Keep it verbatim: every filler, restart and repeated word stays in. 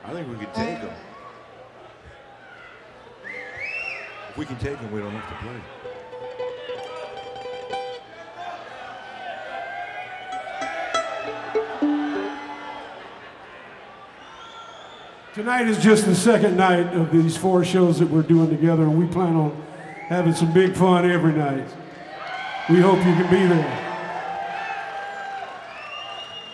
I think we can take them. If we can take them, we don't have to play. Tonight is just the second night of these four shows that we're doing together, and we plan on having some big fun every night. We hope you can be there.